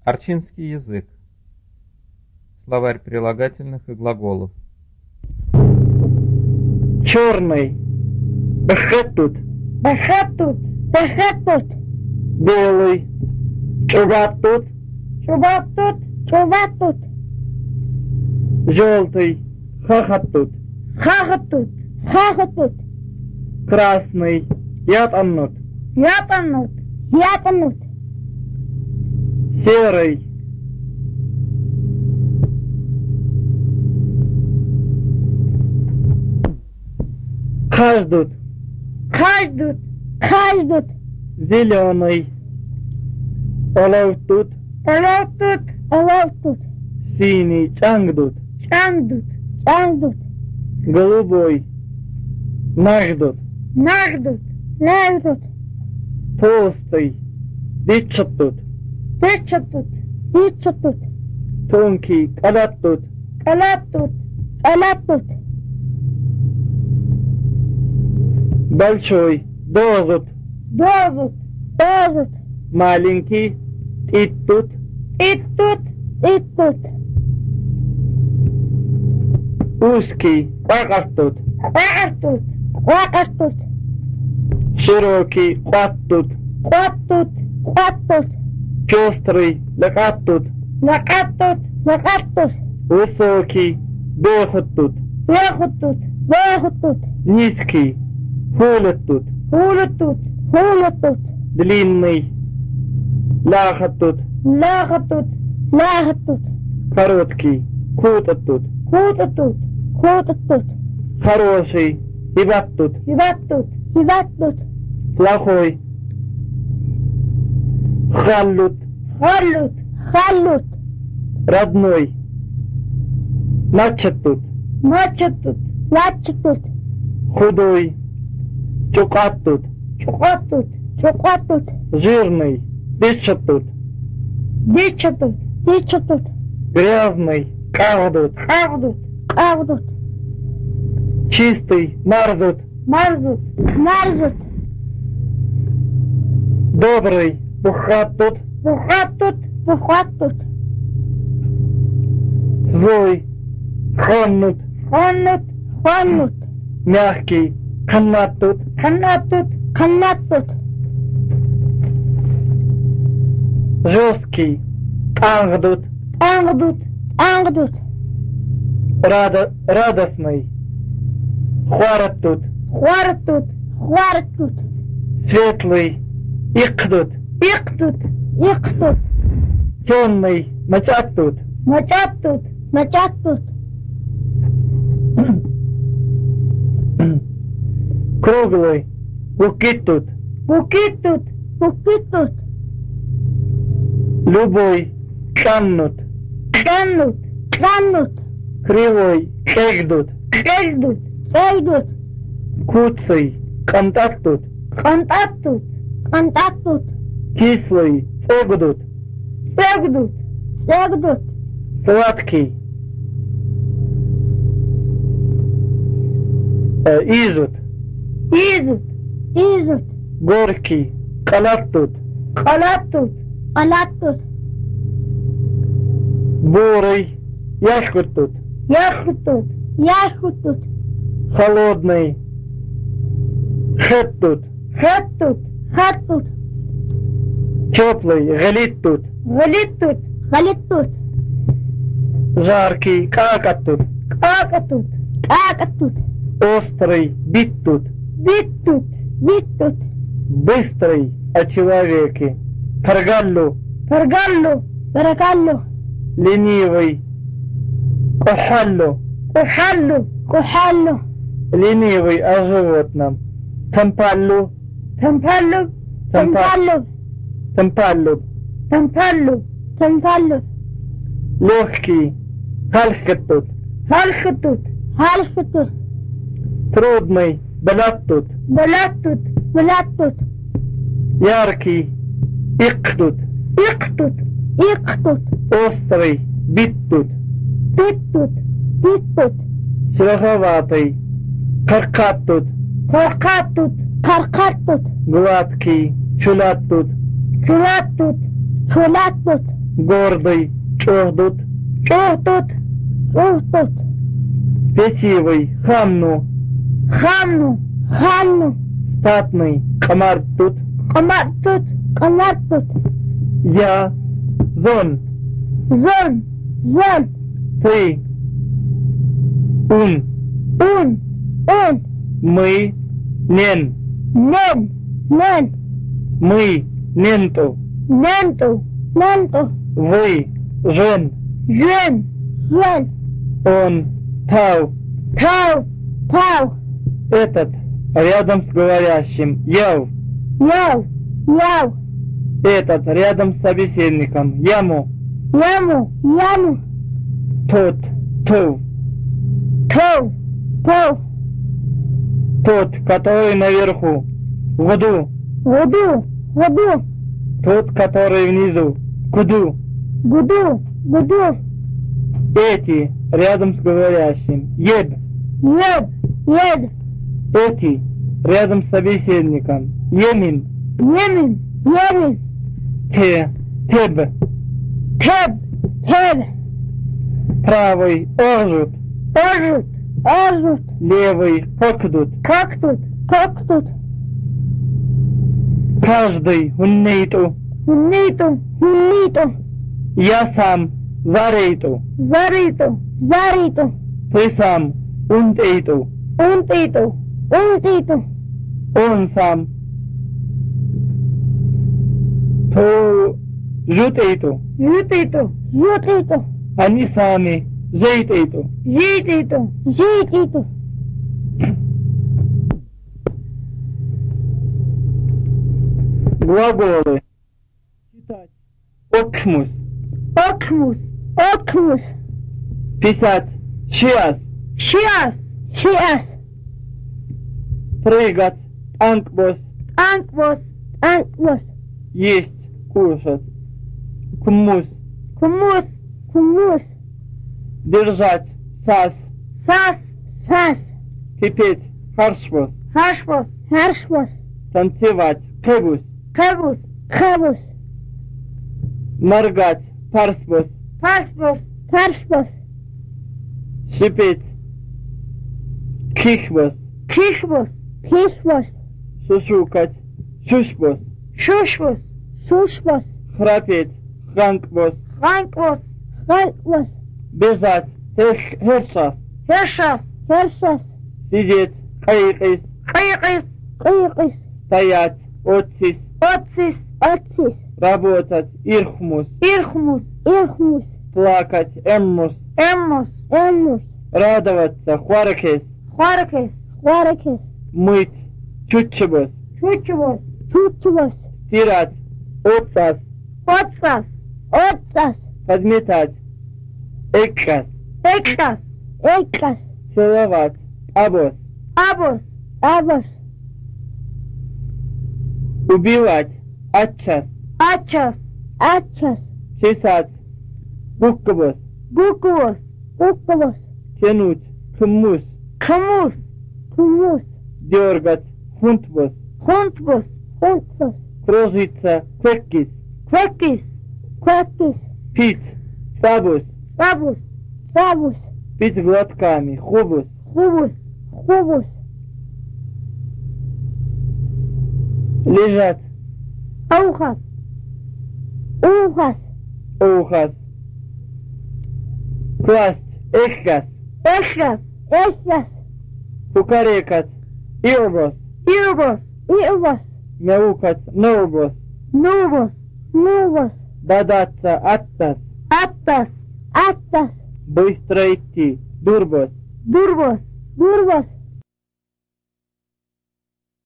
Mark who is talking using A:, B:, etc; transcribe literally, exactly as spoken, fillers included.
A: Арчинский язык. Словарь прилагательных и глаголов.
B: Черный. Бахатут.
C: Бахатут. Бахатут.
B: Белый. Чубатут.
C: Чубатут. Чубатут.
B: Желтый. Хахатут.
C: Хахатут. Хахатут.
B: Красный. Ятанут.
C: Ятанут. Ятанут.
B: Серый. Каждут.
C: Каждут. Каждут.
B: Зеленый. Оловтут.
C: Оловтут. Оловтут.
B: Синий. Чангдут.
C: Чангдут. Чангдут.
B: Голубой. Наждут.
C: Нагдут. Нагдут.
B: Толстый. Дичатут.
C: Дичатут. Дичатут.
B: Тонкий. Калатут.
C: Калатут. Калатут.
B: Большой. Дозут.
C: Дозут. Дозут.
B: Маленький. Иттут.
C: Иттут. Иттут.
B: Узкий. Вакартут.
C: Вакартут. Вакартут.
B: Широкий. Хваттут.
C: Хваттут. Хваттут.
B: Пестрый. Лакаттут.
C: Лакаттут. Лакаттут.
B: Высокий. Бехаттут.
C: Бехаттут. Бехаттут.
B: Низкий. Хулаттут.
C: Хулаттут. Хулаттут.
B: Длинный. Ляхаттут.
C: Ляхаттут. Ляхаттут.
B: Короткий. Кутаттут.
C: Хутаттут. Хутаттут.
B: Хороший. Хибаттут.
C: Хибаттут. Хибаттут.
B: Плохой. Халлут.
C: Халлут. Халлут.
B: Родной. Начаттут.
C: Начаттут. Начаттут.
B: Худой. Чукаттут.
C: Чукаттут. Чукаттут.
B: Жирный. Дичаттут.
C: Дичаттут. Дичаттут.
B: Грязный. Кардут.
C: Кардут. Кардут.
B: Чистый. Марзут.
C: Марзут. Марзут.
B: Добрый. Бухаттут.
C: Бухаттут. Бухаттут.
B: Злой. Хоннут.
C: Хоннут. Хоннут.
B: Мягкий. Канаттут.
C: Канаттут. Канаттут.
B: Жесткий. Ангдут.
C: Ангдут. Ангдут.
B: Радо... Радостный. Хвараттут.
C: Хвараттут. Хвараттут.
B: Светлый. Икдут.
C: Иктут. Иктут.
B: Темный. Мачаттут.
C: Мачаттут. Мачаттут.
B: Круглый. Букиттут.
C: Букиттут. Букиттут.
B: Любой. Каннут.
C: Каннут. Каннут.
B: Кривой. Кегдут.
C: Кельдут. Кельдут.
B: Куцый. Контактут.
C: Контактут. Контактут.
B: Кислый. Цегдут.
C: Сегдут. Сегдут.
B: Сладкий. Э, изут.
C: Изут. Изут.
B: Горький. Калаттут.
C: Халаттут. Халаттут.
B: Бурый. Яшкуттут.
C: Яхутут. Яхутут.
B: Холодный. Хэттут.
C: Хэттут. Хэттут.
B: Теплый. Галиттут.
C: Галиттут. Галиттут.
B: Жаркий. Какаттут.
C: Какатут. Какатут.
B: Острый. Биттут.
C: Биттут. Биттут.
B: Быстрый. О человеке. Паргаллу.
C: Паргаллу. Паргаллу.
B: Ленивый. Кухаллу.
C: Кухаллу. Кухаллу.
B: Ленивый о животном. Тампаллу.
C: Тампаллу. Тампаллу.
B: Тампаллу.
C: Тампаллу. Тампаллу.
B: Легкий. Халхаттут.
C: Халхатут. Халхатут.
B: Трудный. Балаттут.
C: Балаттут. Балаттут.
B: Яркий. Иктут.
C: Иктут. Иктут.
B: Острый. Биттут.
C: Биттут. Биттут.
B: Шероховатый. Каркаттут.
C: Каркаттут. Каркаттут.
B: Гладкий. Чулаттут.
C: Чулаттут. Чулаттут.
B: Гордый. Чохдут.
C: Чохтут. Чохтут.
B: Спесивый. Хамну.
C: Хамну. Хамну.
B: Статный. Камартут.
C: Камартут. Камартут.
B: Я. Зон.
C: Зон. Зон.
B: Ты. Un.
C: Un. Un.
B: Мы. Нен.
C: Nen. Nen.
B: Мы. Ненту.
C: Ненту. Ненту.
B: Вы. Жен.
C: Жен. Жен.
B: Он. Тау.
C: Тау. Тау.
B: Этот. Рядом с говорящим. Яв.
C: Яу. Яу.
B: Этот. Рядом с собеседником. Яму.
C: Яму. Яму.
B: Тот. Ту.
C: Тоу. Тоу.
B: Тот, который наверху. Гуду.
C: Гуду. Гуду.
B: Тот, который внизу. Куду.
C: Гуду. Гуду.
B: Эти. Рядом с говорящим. Еб.
C: Ед. Ед.
B: Эти. Рядом с собеседником. Емин.
C: Емин. Емин.
B: Те. Теб.
C: Теб. Теб.
B: Правый. Ожут.
C: Ожут. Ожут.
B: Левый. Покдут.
C: Как тут? Как тут?
B: Каждый. Уннейту.
C: Ниту. Ниту.
B: Я сам. Зарейту.
C: Зариту. Зариту.
B: Ты сам. Унтейту.
C: Унтиту. Унтиту.
B: Он сам. То. Жутейту.
C: Жутиту. Жутиту.
B: Они сами. Зейтейту.
C: Жититу. Жититу.
B: Глаголы. Читать. Окмус.
C: Окмус. Окмус.
B: Писать. Сейчас.
C: Сейчас. Сейчас.
B: Прыгать. Анкбос.
C: Анквос. Анквос.
B: Есть. Кушать. Кмус.
C: Кумус. Кумус.
B: Держать. Сас.
C: Сас. Сас.
B: Кипеть. Харшвос.
C: Хашвос. Хашвос.
B: Танцевать. Кебус.
C: Кабус. Кабус.
B: Моргать. Парсвос.
C: Парсвос. Парсвос.
B: Шипеть. Кихвос.
C: Кишвос. Кишвос.
B: Шушукать. Шушвос.
C: Шушвос. Шушвос.
B: Храпеть. Хранквос.
C: Ханквос. Ханквос.
B: Бежать. Хеш- Хершас.
C: Хершас. Хершас.
B: Сидеть. Хайкис.
C: Кайкис. Кайкис.
B: Стоять. Отсис.
C: Отсис. Отсис.
B: Работать. Ирхмус.
C: Ирхмус. Ирхмус.
B: Плакать. Эммус.
C: Эммус. Эммус.
B: Радоваться. Хуаркес.
C: Хуаркис. Хуаркис.
B: Мыть. Чутчебос.
C: Чучевос. Чучевос.
B: Стирать. Отсас.
C: Отсас. Отсас.
B: Подметать. Эккас.
C: Экшас. Экшас.
B: Целовать. Абос.
C: Абос. Абос.
B: Убивать. Отчас.
C: Ачас. Ачас.
B: Чесать. Буккабос.
C: Буквос. Буквос.
B: Тянуть. Хмус.
C: Кумус. Кумус.
B: Дергать. Хунтбос.
C: Хунтбос. Хунтбос.
B: Кружиться. Квеккис.
C: Квекис. Квекис.
B: Пить. Сабус.
C: Сабус. Сабус.
B: Пить глотками. Хубус.
C: Хубус. Хубус.
B: Лежать.
C: Аухас. Ухас.
B: Ухас. Класть. Эккас.
C: Эшас. Эшас.
B: Кукарекать. Ирбос.
C: Ирбос. Ирбос.
B: Мяукать. Нурбос.
C: Нувос. Нувос.
B: Бодаться. Аттас.
C: Аттас. Аттас.
B: Быстро идти. Дурбос.
C: Дурбос. Дурбос.